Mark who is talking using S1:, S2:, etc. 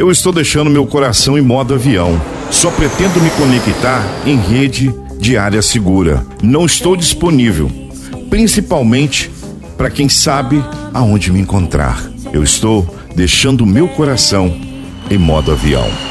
S1: Eu estou deixando meu coração em modo avião. Só pretendo me conectar em rede de área segura. Não estou disponível, principalmente para quem sabe aonde me encontrar. Eu estou deixando meu coração em modo avião.